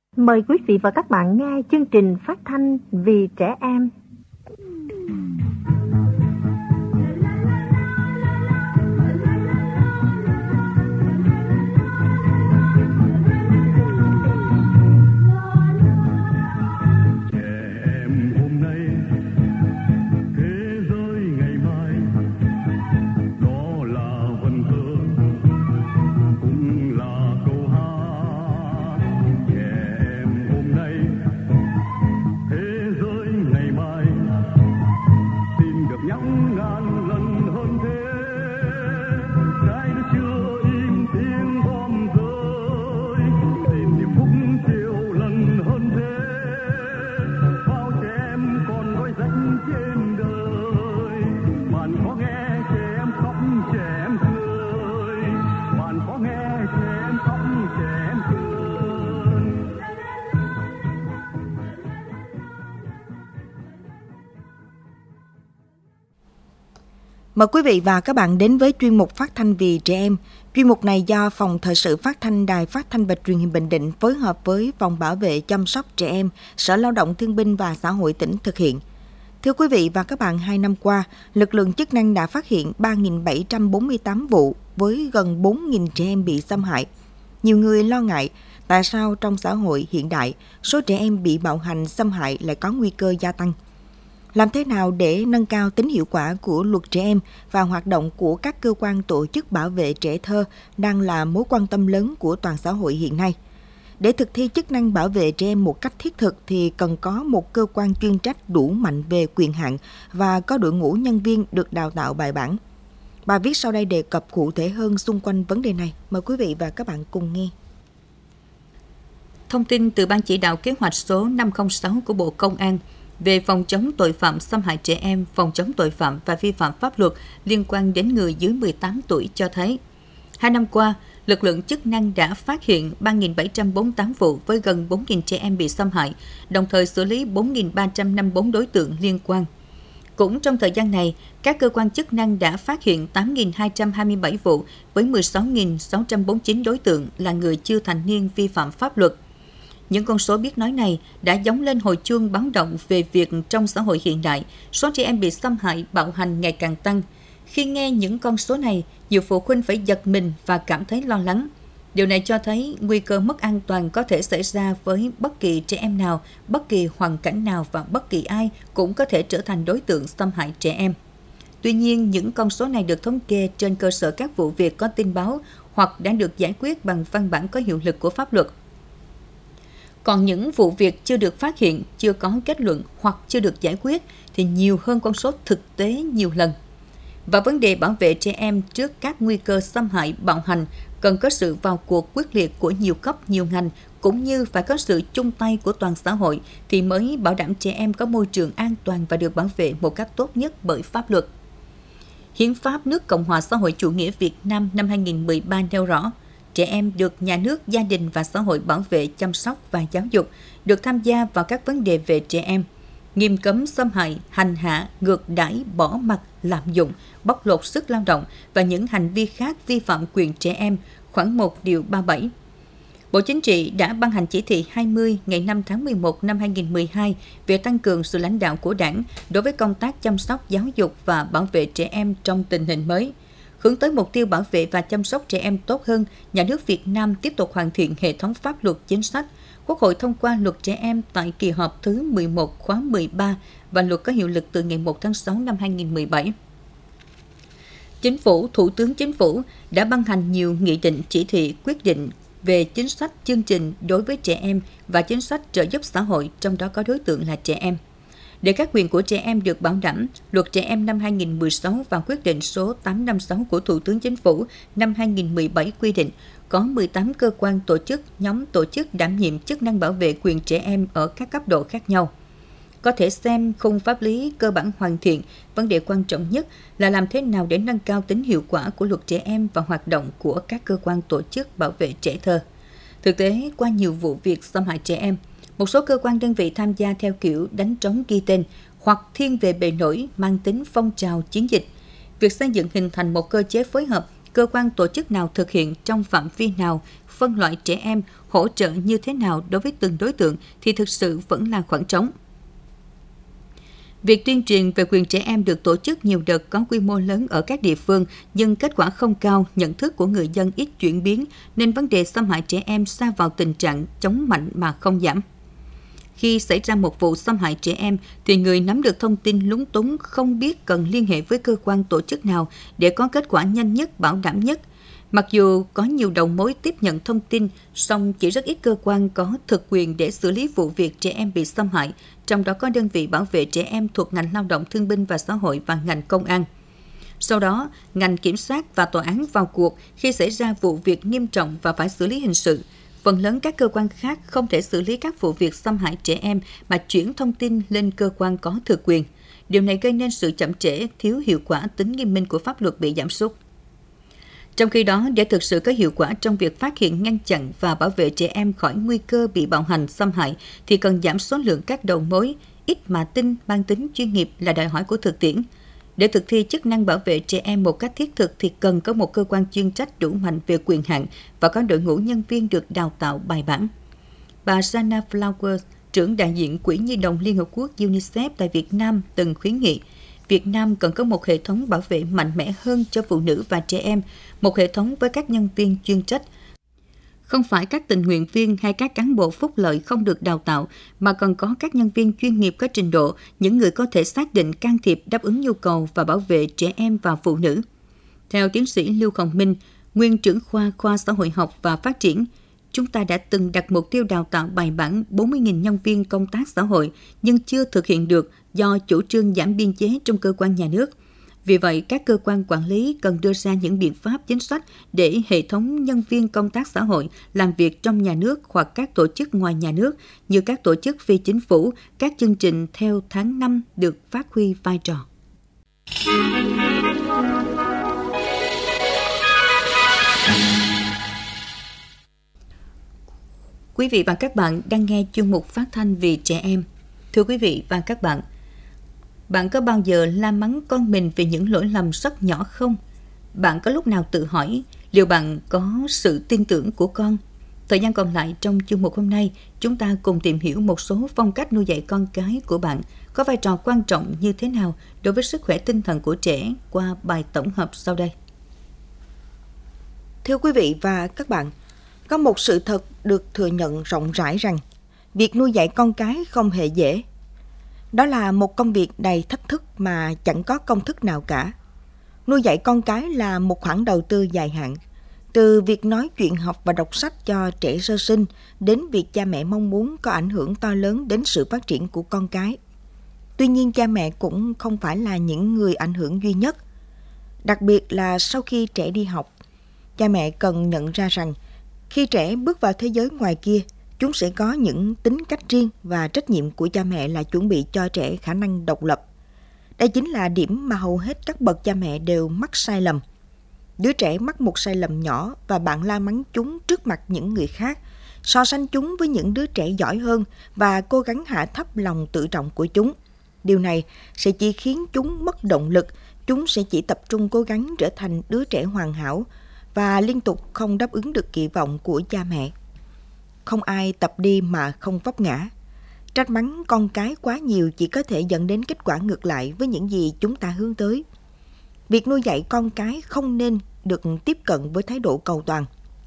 Mời quý vị và các bạn nghe chương trình phát thanh Vì Trẻ Em. Mời quý vị và các bạn đến với chuyên mục phát thanh Vì Trẻ Em. Chuyên mục này do Phòng Thời sự Phát thanh Đài Phát thanh và Truyền hình Bình Định phối hợp với Phòng Bảo vệ chăm sóc trẻ em, Sở Lao động Thương binh và Xã hội tỉnh thực hiện. Thưa quý vị và các bạn, 2 năm qua, lực lượng chức năng đã phát hiện 3.748 vụ với gần 4.000 trẻ em bị xâm hại. Nhiều người lo ngại tại sao trong xã hội hiện đại, số trẻ em bị bạo hành xâm hại lại có nguy cơ gia tăng. Làm thế nào để nâng cao tính hiệu quả của luật trẻ em và hoạt động của các cơ quan tổ chức bảo vệ trẻ thơ đang là mối quan tâm lớn của toàn xã hội hiện nay. Để thực thi chức năng bảo vệ trẻ em một cách thiết thực thì cần có một cơ quan chuyên trách đủ mạnh về quyền hạn và có đội ngũ nhân viên được đào tạo bài bản. Bài viết sau đây đề cập cụ thể hơn xung quanh vấn đề này. Mời quý vị và các bạn cùng nghe. Thông tin từ Ban chỉ đạo kế hoạch số 506 của Bộ Công an về phòng chống tội phạm xâm hại trẻ em, phòng chống tội phạm và vi phạm pháp luật liên quan đến người dưới 18 tuổi cho thấy, 2 năm qua, lực lượng chức năng đã phát hiện 3.748 vụ với gần 4.000 trẻ em bị xâm hại, đồng thời xử lý 4.354 đối tượng liên quan. Cũng trong thời gian này, các cơ quan chức năng đã phát hiện 8.227 vụ với 16.649 đối tượng là người chưa thành niên vi phạm pháp luật. Những con số biết nói này đã gióng lên hồi chuông báo động về việc trong xã hội hiện đại, số trẻ em bị xâm hại, bạo hành ngày càng tăng. Khi nghe những con số này, nhiều phụ huynh phải giật mình và cảm thấy lo lắng. Điều này cho thấy nguy cơ mất an toàn có thể xảy ra với bất kỳ trẻ em nào, bất kỳ hoàn cảnh nào và bất kỳ ai cũng có thể trở thành đối tượng xâm hại trẻ em. Tuy nhiên, những con số này được thống kê trên cơ sở các vụ việc có tin báo hoặc đã được giải quyết bằng văn bản có hiệu lực của pháp luật. Còn những vụ việc chưa được phát hiện, chưa có kết luận hoặc chưa được giải quyết thì nhiều hơn con số thực tế nhiều lần. Và vấn đề bảo vệ trẻ em trước các nguy cơ xâm hại, bạo hành cần có sự vào cuộc quyết liệt của nhiều cấp, nhiều ngành, cũng như phải có sự chung tay của toàn xã hội thì mới bảo đảm trẻ em có môi trường an toàn và được bảo vệ một cách tốt nhất bởi pháp luật. Hiến pháp nước Cộng hòa xã hội chủ nghĩa Việt Nam năm 2013 nêu rõ, trẻ em được nhà nước, gia đình và xã hội bảo vệ, chăm sóc và giáo dục, được tham gia vào các vấn đề về trẻ em, nghiêm cấm xâm hại, hành hạ, ngược đãi, bỏ mặc, lạm dụng, bóc lột sức lao động và những hành vi khác vi phạm quyền trẻ em, khoản 1 điều 37. Bộ Chính trị đã ban hành chỉ thị 20 ngày 5 tháng 11 năm 2012 về tăng cường sự lãnh đạo của Đảng đối với công tác chăm sóc, giáo dục và bảo vệ trẻ em trong tình hình mới. Hướng tới mục tiêu bảo vệ và chăm sóc trẻ em tốt hơn, nhà nước Việt Nam tiếp tục hoàn thiện hệ thống pháp luật chính sách. Quốc hội thông qua luật trẻ em tại kỳ họp thứ 11 khóa 13 và luật có hiệu lực từ ngày 1 tháng 6 năm 2017. Chính phủ, Thủ tướng Chính phủ đã ban hành nhiều nghị định, chỉ thị, quyết định về chính sách, chương trình đối với trẻ em và chính sách trợ giúp xã hội, trong đó có đối tượng là trẻ em. Để các quyền của trẻ em được bảo đảm, Luật Trẻ Em năm 2016 và quyết định số 856 của Thủ tướng Chính phủ năm 2017 quy định có 18 cơ quan tổ chức, nhóm tổ chức đảm nhiệm chức năng bảo vệ quyền trẻ em ở các cấp độ khác nhau. Có thể xem khung pháp lý cơ bản hoàn thiện, vấn đề quan trọng nhất là làm thế nào để nâng cao tính hiệu quả của luật trẻ em và hoạt động của các cơ quan tổ chức bảo vệ trẻ thơ. Thực tế, qua nhiều vụ việc xâm hại trẻ em, một số cơ quan đơn vị tham gia theo kiểu đánh trống ghi tên hoặc thiên về bề nổi mang tính phong trào chiến dịch. Việc xây dựng hình thành một cơ chế phối hợp cơ quan tổ chức nào thực hiện trong phạm vi nào, phân loại trẻ em, hỗ trợ như thế nào đối với từng đối tượng thì thực sự vẫn là khoảng trống. Việc tuyên truyền về quyền trẻ em được tổ chức nhiều đợt có quy mô lớn ở các địa phương, nhưng kết quả không cao, nhận thức của người dân ít chuyển biến, nên vấn đề xâm hại trẻ em sa vào tình trạng chống mạnh mà không giảm. Khi xảy ra một vụ xâm hại trẻ em, thì người nắm được thông tin lúng túng không biết cần liên hệ với cơ quan tổ chức nào để có kết quả nhanh nhất, bảo đảm nhất. Mặc dù có nhiều đầu mối tiếp nhận thông tin, song chỉ rất ít cơ quan có thực quyền để xử lý vụ việc trẻ em bị xâm hại, trong đó có đơn vị bảo vệ trẻ em thuộc ngành lao động thương binh và xã hội và ngành công an. Sau đó, ngành kiểm soát và tòa án vào cuộc khi xảy ra vụ việc nghiêm trọng và phải xử lý hình sự. Phần lớn các cơ quan khác không thể xử lý các vụ việc xâm hại trẻ em mà chuyển thông tin lên cơ quan có thực quyền. Điều này gây nên sự chậm trễ, thiếu hiệu quả, tính nghiêm minh của pháp luật bị giảm sút. Trong khi đó, để thực sự có hiệu quả trong việc phát hiện, ngăn chặn và bảo vệ trẻ em khỏi nguy cơ bị bạo hành, xâm hại, thì cần giảm số lượng các đầu mối, ít mà tin, mang tính chuyên nghiệp là đòi hỏi của thực tiễn. Để thực thi chức năng bảo vệ trẻ em một cách thiết thực thì cần có một cơ quan chuyên trách đủ mạnh về quyền hạn và có đội ngũ nhân viên được đào tạo bài bản. Bà Jana Flowers, trưởng đại diện Quỹ Nhi đồng Liên Hợp Quốc UNICEF tại Việt Nam từng khuyến nghị, Việt Nam cần có một hệ thống bảo vệ mạnh mẽ hơn cho phụ nữ và trẻ em, một hệ thống với các nhân viên chuyên trách. Không phải các tình nguyện viên hay các cán bộ phúc lợi không được đào tạo, mà cần có các nhân viên chuyên nghiệp có trình độ, những người có thể xác định, can thiệp, đáp ứng nhu cầu và bảo vệ trẻ em và phụ nữ. Theo tiến sĩ Lưu Hồng Minh, nguyên trưởng khoa xã hội học và phát triển, chúng ta đã từng đặt mục tiêu đào tạo bài bản 40.000 nhân viên công tác xã hội, nhưng chưa thực hiện được do chủ trương giảm biên chế trong cơ quan nhà nước. Vì vậy, các cơ quan quản lý cần đưa ra những biện pháp chính sách để hệ thống nhân viên công tác xã hội làm việc trong nhà nước hoặc các tổ chức ngoài nhà nước như các tổ chức phi chính phủ, các chương trình theo tháng 5 được phát huy vai trò. Quý vị và các bạn đang nghe chuyên mục phát thanh vì trẻ em. Thưa quý vị và các bạn có bao giờ la mắng con mình vì những lỗi lầm rất nhỏ không? Bạn có lúc nào tự hỏi liệu bạn có sự tin tưởng của con? Thời gian còn lại trong chuyên mục hôm nay, chúng ta cùng tìm hiểu một số phong cách nuôi dạy con cái của bạn có vai trò quan trọng như thế nào đối với sức khỏe tinh thần của trẻ qua bài tổng hợp sau đây. Thưa quý vị và các bạn, có một sự thật được thừa nhận rộng rãi rằng việc nuôi dạy con cái không hề dễ. Đó là một công việc đầy thách thức mà chẳng có công thức nào cả. Nuôi dạy con cái là một khoản đầu tư dài hạn. Từ việc nói chuyện, học và đọc sách cho trẻ sơ sinh đến việc cha mẹ mong muốn có ảnh hưởng to lớn đến sự phát triển của con cái. Tuy nhiên, cha mẹ cũng không phải là những người ảnh hưởng duy nhất. Đặc biệt là sau khi trẻ đi học, cha mẹ cần nhận ra rằng khi trẻ bước vào thế giới ngoài kia, chúng sẽ có những tính cách riêng và trách nhiệm của cha mẹ là chuẩn bị cho trẻ khả năng độc lập. Đây chính là điểm mà hầu hết các bậc cha mẹ đều mắc sai lầm. Đứa trẻ mắc một sai lầm nhỏ và bạn la mắng chúng trước mặt những người khác, so sánh chúng với những đứa trẻ giỏi hơn và cố gắng hạ thấp lòng tự trọng của chúng. Điều này sẽ chỉ khiến chúng mất động lực, chúng sẽ chỉ tập trung cố gắng trở thành đứa trẻ hoàn hảo và liên tục không đáp ứng được kỳ vọng của cha mẹ. Không ai tập đi mà không vấp ngã. Trách mắng con cái quá nhiều chỉ có thể dẫn đến kết quả ngược lại với những gì chúng ta hướng tới. Việc nuôi dạy con cái không nên được tiếp cận với thái độ cầu toàn.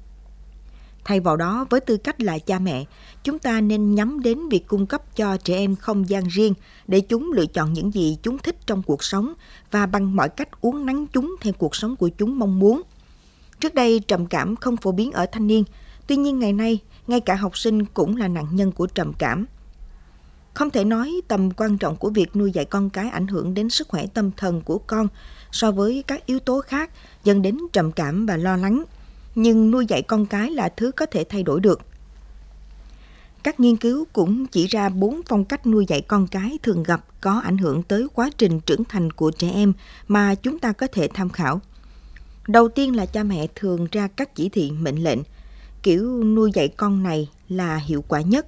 Thay vào đó, với tư cách là cha mẹ, chúng ta nên nhắm đến việc cung cấp cho trẻ em không gian riêng để chúng lựa chọn những gì chúng thích trong cuộc sống và bằng mọi cách uốn nắn chúng theo cuộc sống của chúng mong muốn. Trước đây, trầm cảm không phổ biến ở thanh niên, tuy nhiên ngày nay, ngay cả học sinh cũng là nạn nhân của trầm cảm. Không thể nói tầm quan trọng của việc nuôi dạy con cái ảnh hưởng đến sức khỏe tâm thần của con so với các yếu tố khác dẫn đến trầm cảm và lo lắng, nhưng nuôi dạy con cái là thứ có thể thay đổi được. Các nghiên cứu cũng chỉ ra 4 phong cách nuôi dạy con cái thường gặp có ảnh hưởng tới quá trình trưởng thành của trẻ em mà chúng ta có thể tham khảo. Đầu tiên là cha mẹ thường ra các chỉ thị mệnh lệnh. Kiểu nuôi dạy con này là hiệu quả nhất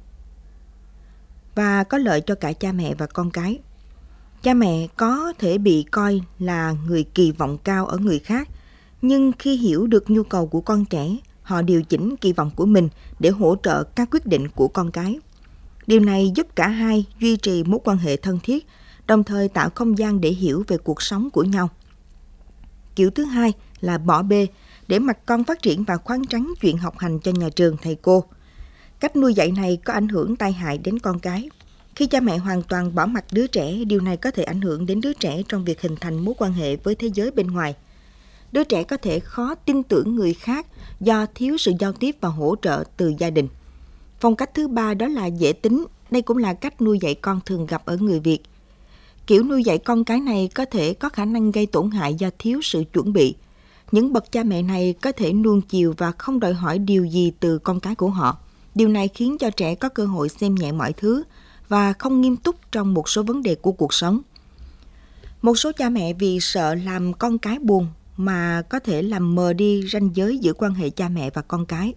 và có lợi cho cả cha mẹ và con cái. Cha mẹ có thể bị coi là người kỳ vọng cao ở người khác. Nhưng khi hiểu được nhu cầu của con trẻ, họ điều chỉnh kỳ vọng của mình để hỗ trợ các quyết định của con cái. Điều này giúp cả hai duy trì mối quan hệ thân thiết, đồng thời tạo không gian để hiểu về cuộc sống của nhau. Kiểu thứ hai là bỏ bê, để mặc con phát triển và khoán trắng chuyện học hành cho nhà trường, thầy cô. Cách nuôi dạy này có ảnh hưởng tai hại đến con cái. Khi cha mẹ hoàn toàn bỏ mặc đứa trẻ, điều này có thể ảnh hưởng đến đứa trẻ trong việc hình thành mối quan hệ với thế giới bên ngoài. Đứa trẻ có thể khó tin tưởng người khác do thiếu sự giao tiếp và hỗ trợ từ gia đình. Phong cách thứ ba đó là dễ tính. Đây cũng là cách nuôi dạy con thường gặp ở người Việt. Kiểu nuôi dạy con cái này có thể có khả năng gây tổn hại do thiếu sự chuẩn bị. Những bậc cha mẹ này có thể nuông chiều và không đòi hỏi điều gì từ con cái của họ. Điều này khiến cho trẻ có cơ hội xem nhẹ mọi thứ và không nghiêm túc trong một số vấn đề của cuộc sống. Một số cha mẹ vì sợ làm con cái buồn mà có thể làm mờ đi ranh giới giữa quan hệ cha mẹ và con cái.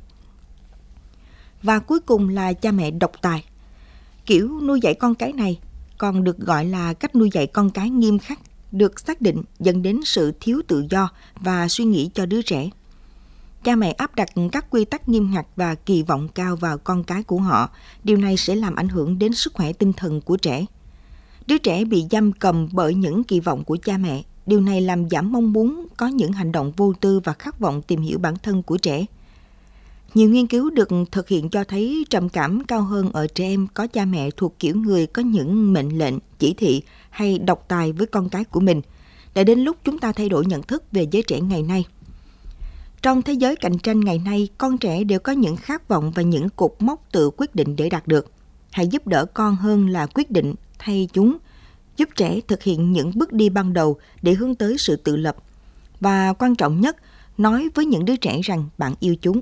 Và cuối cùng là cha mẹ độc tài. Kiểu nuôi dạy con cái này còn được gọi là cách nuôi dạy con cái nghiêm khắc, được xác định dẫn đến sự thiếu tự do và suy nghĩ cho đứa trẻ. Cha mẹ áp đặt các quy tắc nghiêm ngặt và kỳ vọng cao vào con cái của họ. Điều này sẽ làm ảnh hưởng đến sức khỏe tinh thần của trẻ. Đứa trẻ bị giam cầm bởi những kỳ vọng của cha mẹ. Điều này làm giảm mong muốn có những hành động vô tư và khát vọng tìm hiểu bản thân của trẻ. Nhiều nghiên cứu được thực hiện cho thấy trầm cảm cao hơn ở trẻ em có cha mẹ thuộc kiểu người có những mệnh lệnh, chỉ thị hay độc tài với con cái của mình. Đã đến lúc chúng ta thay đổi nhận thức về giới trẻ ngày nay. Trong thế giới cạnh tranh ngày nay, con trẻ đều có những khát vọng và những cột mốc tự quyết định để đạt được. Hãy giúp đỡ con hơn là quyết định thay chúng, giúp trẻ thực hiện những bước đi ban đầu để hướng tới sự tự lập. Và quan trọng nhất, nói với những đứa trẻ rằng bạn yêu chúng.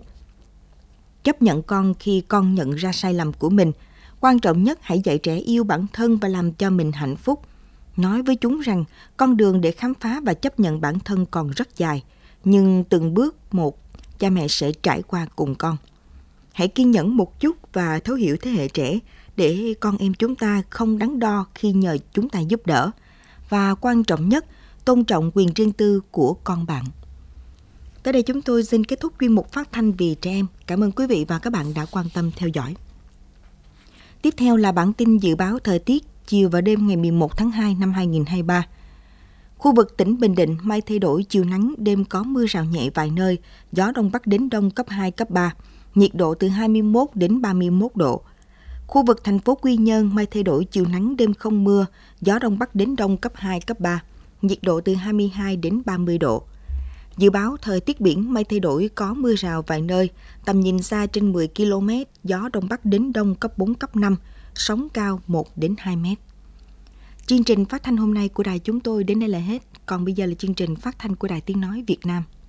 Chấp nhận con khi con nhận ra sai lầm của mình. Quan trọng nhất, hãy dạy trẻ yêu bản thân và làm cho mình hạnh phúc. Nói với chúng rằng con đường để khám phá và chấp nhận bản thân còn rất dài. Nhưng từng bước một, cha mẹ sẽ trải qua cùng con. Hãy kiên nhẫn một chút và thấu hiểu thế hệ trẻ để con em chúng ta không đắn đo khi nhờ chúng ta giúp đỡ. Và quan trọng nhất, tôn trọng quyền riêng tư của con bạn. Tới đây chúng tôi xin kết thúc chuyên mục phát thanh vì trẻ em. Cảm ơn quý vị và các bạn đã quan tâm theo dõi. Tiếp theo là bản tin dự báo thời tiết chiều và đêm ngày 11 tháng 2 năm 2023. Khu vực tỉnh Bình Định mây thay đổi, chiều nắng, đêm có mưa rào nhẹ vài nơi, gió đông bắc đến đông cấp 2, cấp 3, nhiệt độ từ 21 đến 31 độ. Khu vực thành phố Quy Nhơn mây thay đổi, chiều nắng, đêm không mưa, gió đông bắc đến đông cấp 2, cấp 3, nhiệt độ từ 22 đến 30 độ. Dự báo thời tiết biển mây thay đổi, có mưa rào vài nơi, tầm nhìn xa trên 10 km, gió đông bắc đến đông cấp 4, cấp 5, sóng cao 1 đến 2 mét. Chương trình phát thanh hôm nay của đài chúng tôi đến đây là hết. Còn bây giờ là chương trình phát thanh của Đài Tiếng Nói Việt Nam.